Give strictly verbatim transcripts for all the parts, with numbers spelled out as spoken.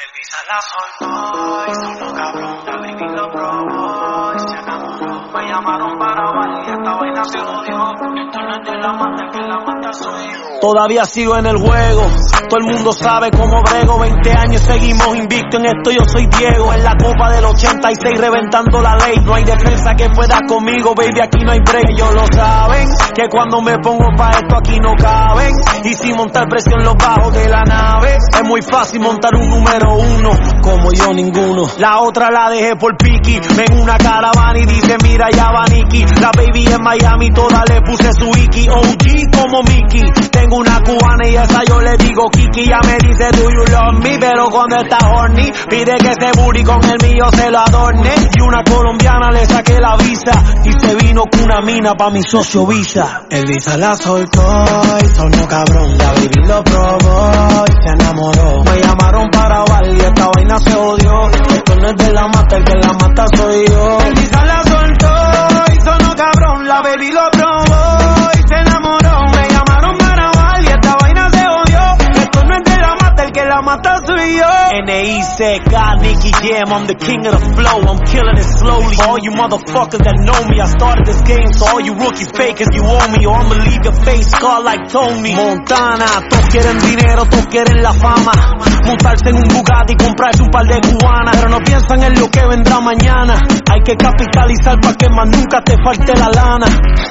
Elvisa la soltó y sonó cabrón, la baby lo probó y se enamoró. Me llamaron para bailar y esta vaina se odió. Esto no es de la mata, el que la mata soy yo. Todavía sigo en el juego, todo el mundo sabe cómo brego. Veinte años seguimos invicto en esto, yo soy Diego. En la copa del ochenta y seis reventando la ley. No hay defensa que pueda conmigo, baby, aquí no hay break. Ellos lo saben, que cuando me pongo pa' esto aquí no caben. Y sin montar presión los bajos de la nave. Es muy fácil montar un número uno, como yo ninguno. La otra la dejé por Piki, ven una caravana y dice mira ya va Nicky. La baby en Miami toda le puse su Iki. O G como Mickey. Tengo una cubana y esa yo le digo Kiki. Ya me dice do you love me, pero cuando está horny pide que ese booty con el mío se lo adorne. Y una colombiana le saqué la visa y se vino con una mina pa' mi socio Visa. Elvisa la soltó y sonó cabrón, la baby lo probó y se enamoró. Me llamaron para bailar y esta vaina se odió. Esto no es de la mata, el que la mata soy yo. Elvisa la soltó y sonó cabrón, la baby lo probó y se enamoró. Me llamaron para bailar y esta vaina se odió. Esto no es de la mata, el que la mata soy yo. N I C K, Nicky Jam, I'm the king of the flow, I'm killing it slowly. All you motherfuckers that know me, I started this game, so all you rookies fakers, you owe me, or I'ma leave your face scarred like Tony Montana. Todos quieren dinero, todos quieren la fama, montarse en un Bugatti y comprarse un par de cubanas, pero no piensan en lo que vendrá mañana. Hay que capitalizar pa' que más nunca te falte la lana.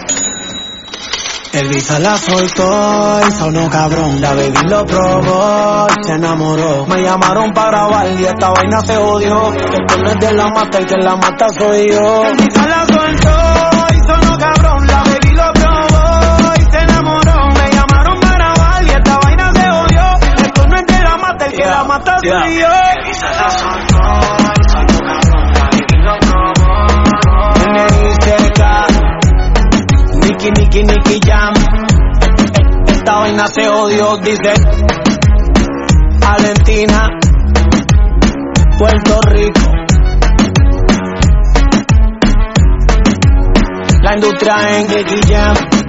Elvisa la soltó y sonó cabrón, la baby lo probó y se enamoró. Me llamaron para bailar y esta vaina se odió. Esto no es de la mata, el que la mata soy yo. Elvisa la soltó y sonó cabrón, la baby lo probó y se enamoró. Me llamaron para bailar y esta vaina se odió. Esto no es de la mata, el que Yeah, la mata yeah. soy yo. Elvisa la soltó y sonó cabrón, la baby lo probó. N I C K, Nicky, Nicky, Nicky Jam. Esta vaina se odió, dice Valentina, Puerto Rico. La industria en Nicky Jam.